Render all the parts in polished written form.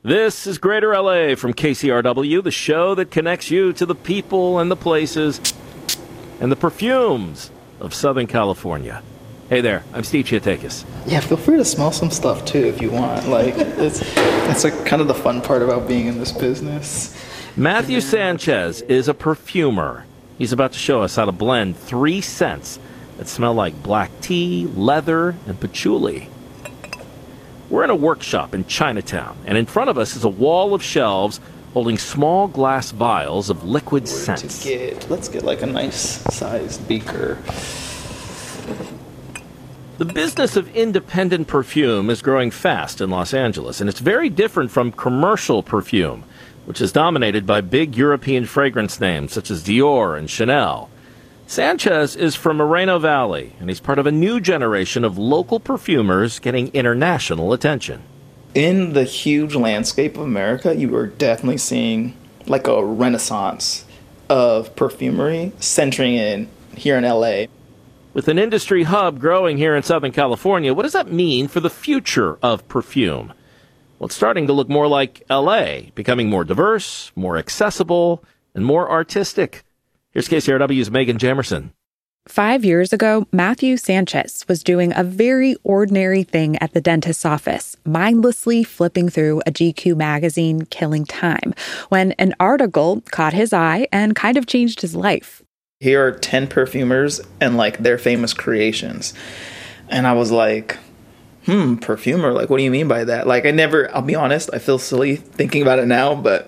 This is Greater LA from KCRW, the show that connects you to the people and the places and the perfumes of Southern California. Hey there, I'm Steve Chiatakis. Yeah, feel free to smell some stuff too if you want. Like, it's like kind of the fun part about being in this business. Matthew Sanchez is a perfumer. He's about to show us how to blend 3 scents that smell like black tea, leather, and patchouli. We're in a workshop in Chinatown, and in front of us is a wall of shelves holding small glass vials of liquid scents. Let's get like a nice sized beaker. The business of independent perfume is growing fast in Los Angeles, and it's very different from commercial perfume, which is dominated by big European fragrance names such as Dior and Chanel. Sanchez is from Moreno Valley, and he's part of a new generation of local perfumers getting international attention. In the huge landscape of America, you are definitely seeing like a renaissance of perfumery centering in here in LA. With an industry hub growing here in Southern California, what does that mean for the future of perfume? Well, it's starting to look more like LA, becoming more diverse, more accessible, and more artistic. Here's KCRW's Megan Jamerson. 5 years ago, Matthew Sanchez was doing a very ordinary thing at the dentist's office, mindlessly flipping through a GQ magazine, killing time, when an article caught his eye and kind of changed his life. Here are 10 perfumers and like their famous creations. And I was like, perfumer? Like, what do you mean by that? Like, I'll be honest, I feel silly thinking about it now, but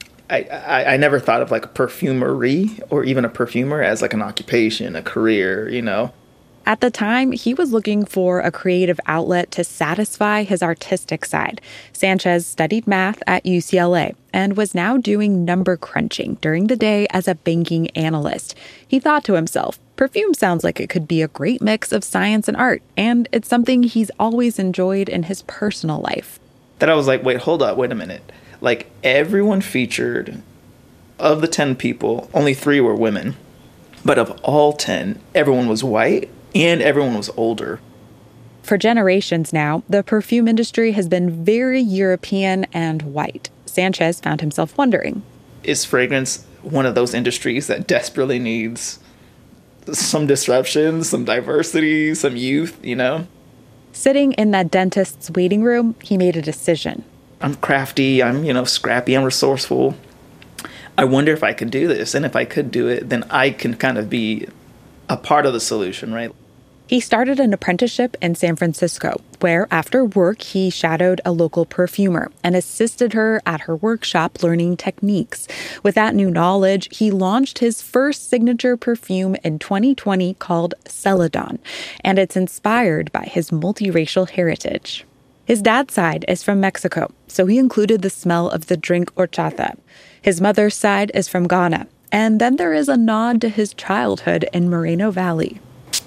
I never thought of like a perfumery or even a perfumer as like an occupation, a career, you know? At the time, he was looking for a creative outlet to satisfy his artistic side. Sanchez studied math at UCLA and was now doing number crunching during the day as a banking analyst. He thought to himself, perfume sounds like it could be a great mix of science and art, and it's something he's always enjoyed in his personal life. Then I was like, wait a minute. Like, everyone featured, of the 10 people, only 3 were women. But of all 10, everyone was white and everyone was older. For generations now, the perfume industry has been very European and white. Sanchez found himself wondering, is fragrance one of those industries that desperately needs some disruption, some diversity, some youth, you know? Sitting in that dentist's waiting room, he made a decision. I'm crafty, I'm, scrappy, I'm resourceful. I wonder if I could do this. And if I could do it, then I can kind of be a part of the solution, right? He started an apprenticeship in San Francisco, where after work he shadowed a local perfumer and assisted her at her workshop learning techniques. With that new knowledge, he launched his first signature perfume in 2020 called Celadon, and it's inspired by his multiracial heritage. His dad's side is from Mexico, so he included the smell of the drink horchata. His mother's side is from Ghana, and then there is a nod to his childhood in Moreno Valley.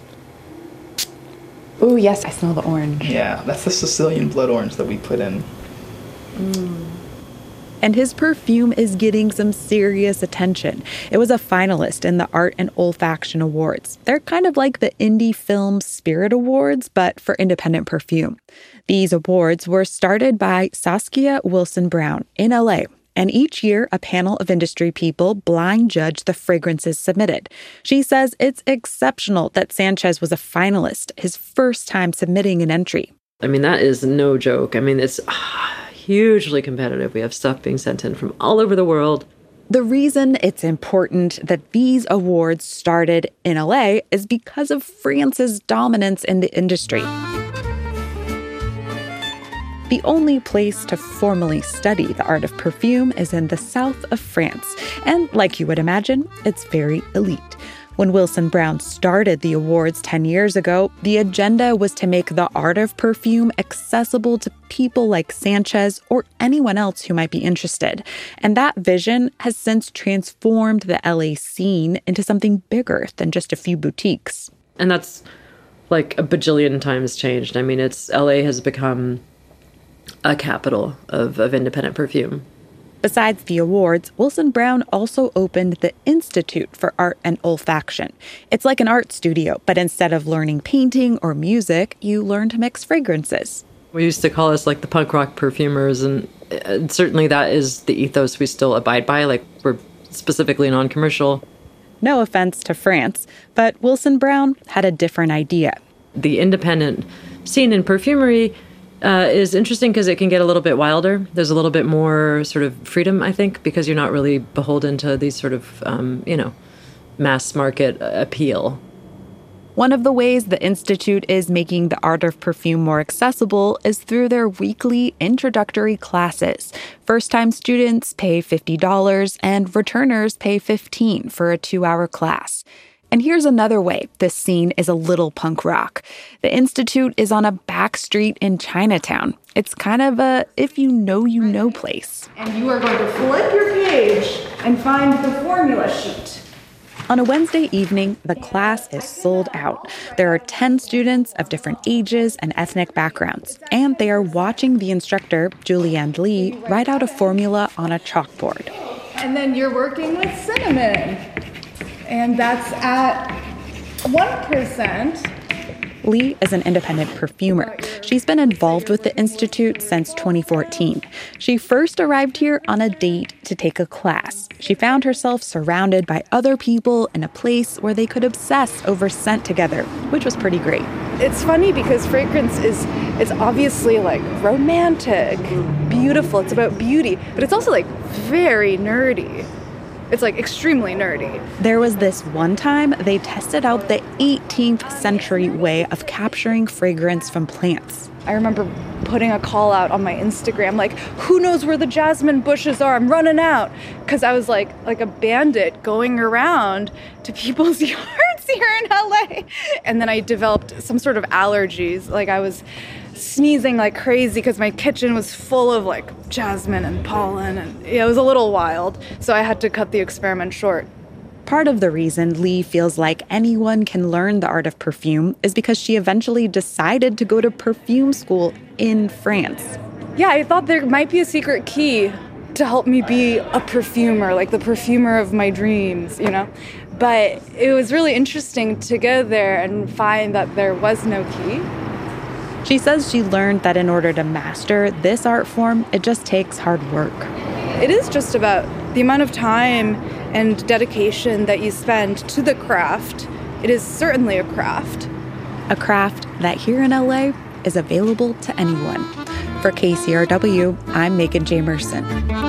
Oh, yes, I smell the orange. Yeah, that's the Sicilian blood orange that we put in. And his perfume is getting some serious attention. It was a finalist in the Art and Olfaction Awards. They're kind of like the Indie Film Spirit Awards, but for independent perfume. These awards were started by Saskia Wilson Brown in LA. And each year, a panel of industry people blind judge the fragrances submitted. She says it's exceptional that Sanchez was a finalist, his first time submitting an entry. I mean, that is no joke. I mean, it's hugely competitive. We have stuff being sent in from all over the world. The reason it's important that these awards started in LA is because of France's dominance in the industry. The only place to formally study the art of perfume is in the south of France. And like you would imagine, it's very elite. When Wilson Brown started the awards 10 years ago, the agenda was to make the art of perfume accessible to people like Sanchez or anyone else who might be interested. And that vision has since transformed the LA scene into something bigger than just a few boutiques. And that's like a bajillion times changed. I mean, LA has become a capital of independent perfume. Besides the awards, Wilson Brown also opened the Institute for Art and Olfaction. It's like an art studio, but instead of learning painting or music, you learn to mix fragrances. We used to call us like the punk rock perfumers, and certainly that is the ethos we still abide by. Like, we're specifically non-commercial. No offense to France, but Wilson Brown had a different idea. The independent scene in perfumery is interesting because it can get a little bit wilder. There's a little bit more sort of freedom, I think, because you're not really beholden to these sort of, mass market appeal. One of the ways the Institute is making the art of perfume more accessible is through their weekly introductory classes. First-time students pay $50 and returners pay $15 for a 2-hour class. And here's another way this scene is a little punk rock. The Institute is on a back street in Chinatown. It's kind of a if you know place. And you are going to flip your page and find the formula sheet. On a Wednesday evening, the class is sold out. There are 10 students of different ages and ethnic backgrounds, and they are watching the instructor, Julianne Lee, write out a formula on a chalkboard. And then you're working with cinnamon, and that's at 1%. Lee is an independent perfumer. She's been involved with the Institute since 2014. She first arrived here on a date to take a class. She found herself surrounded by other people in a place where they could obsess over scent together, which was pretty great. It's funny because fragrance it's obviously like romantic, beautiful, it's about beauty, but it's also like very nerdy. It's like extremely nerdy. There was this one time they tested out the 18th century way of capturing fragrance from plants. I remember putting a call out on my Instagram, like, who knows where the jasmine bushes are? I'm running out. Because I was like a bandit going around to people's yards here in LA. And then I developed some sort of allergies. Like, I was sneezing like crazy because my kitchen was full of like jasmine and pollen, and it was a little wild. So I had to cut the experiment short. Part of the reason Lee feels like anyone can learn the art of perfume is because she eventually decided to go to perfume school in France. Yeah, I thought there might be a secret key to help me be a perfumer, like the perfumer of my dreams, you know? But it was really interesting to go there and find that there was no key. She says she learned that in order to master this art form, it just takes hard work. It is just about the amount of time and dedication that you spend to the craft. It is certainly a craft. A craft that here in LA is available to anyone. For KCRW, I'm Megan J. Merson.